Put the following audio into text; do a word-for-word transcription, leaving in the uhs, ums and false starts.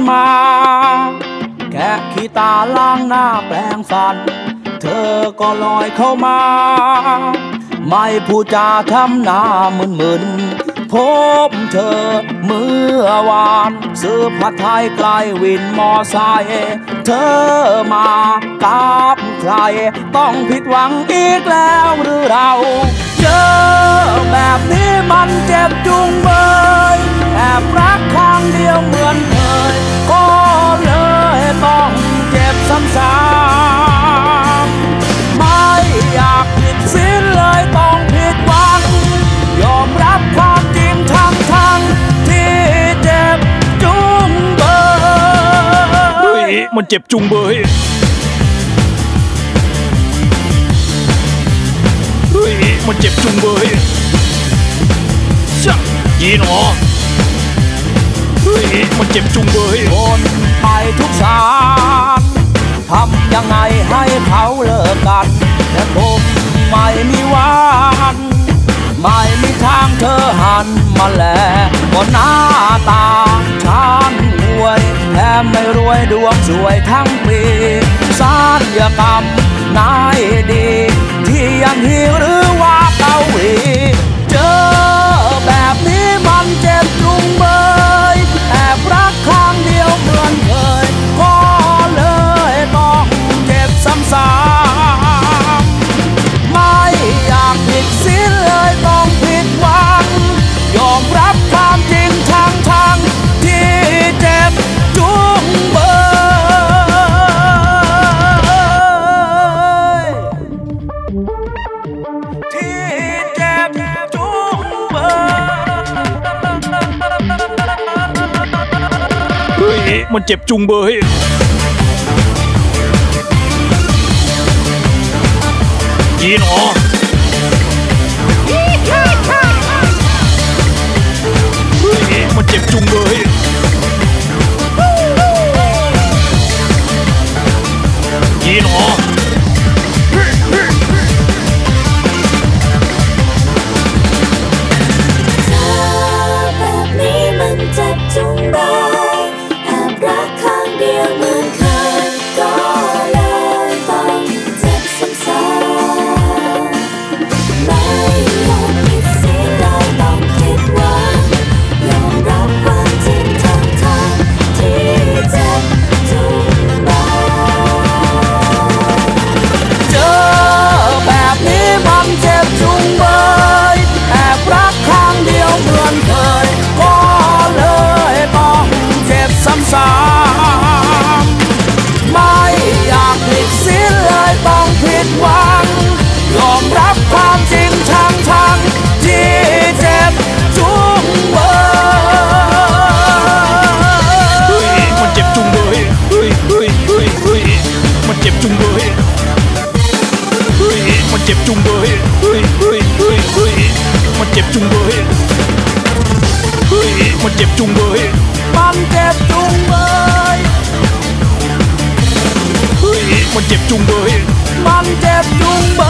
มาแค่ขี้ตาล้างหน้าแปรงฟันเธอก็ลอยเข้ามาไม่พูดจาทำหน้ามึนๆพบเธอเมื่อวานซื้อผัดไทยไกลวินมอไซค์เธอมากับใครต้องผิดหวังอีกแล้วหรือเราเจอแบบนี้มันเจ็บจุงเบยแอบรักข้างเดียวเหมือนเคยก็เลยต้องเจ็บซ้ำๆไม่อยากผิดศีลเลยต้องผิดหวังยอมรับความจริงทั้งทั้งที่เจ็บจุงเบยเฮ้ยมันเจ็บจุงเบยเฮ้ยมันเจ็บจุงเบยช่างยีหนอเฮ้ยมันเจ็บจุงเบยคนไปทุกสารทำยังไงให้เขาเลิกกันแต่ผมไม่มีวันไม่มีทางเธอหันมาแลก็หน้าตาฉันห่วยแถมไม่รวยดวงสวยทั้งปีศัลยกรรมนายดีที่ยังฮีหรือว่าเกาหลีเจอแบบนี้มันเจ็บจุงเบยแอบรักข้างเดียวเหมือนเคยก็เลยต้องเจ็บซ้ำๆไม่อยากผิดศีลเลยต้องผิดหวังยอมรับความจริงทั้งทั้งที่เจ็บจุงเบยที่เจ็บจุงเบยเฮ้ยมันเจ็บจุงเบยยีหนอมันเจ็บจุงเบยยีหนอแบบนี้มันเจ็บจุงเบยแอบรักข้างเดียวเหมือนเคยก็เลยต้องเจ็บซ้ำๆไม่อยากผิดศีลเลยต้องผิดหวังยอมรับความจริงทั้งทั้งที่เจ็บจุงเบยเจอแบบนี้มันเจ็บจุงเบยแอบรักข้างเดียวเหมือนเคยก็เลยต้องเจ็บซ้ำๆไม่อยากผิดศีลเลยต้องผิดหวังยอมรับความจริงทั้งทั้งที่เจ็บจุงเบยเฮ้ยมันเจ็บจุงเบยเฮ้ยเฮ้ยเฮ้ยเฮ้ยมันเจ็บจุงเบยเฮ้ยมันเจ็บจุงเบยเฮ้ยเฮ้ยเฮ้ยเฮ้ยมันเจ็บจุงเบยเฮ้ยมันเจ็บจุงเบยมันเจ็บจุงเบยเฮ้ยมันเจ็บจุงเบยมันเจ็บจุงเบ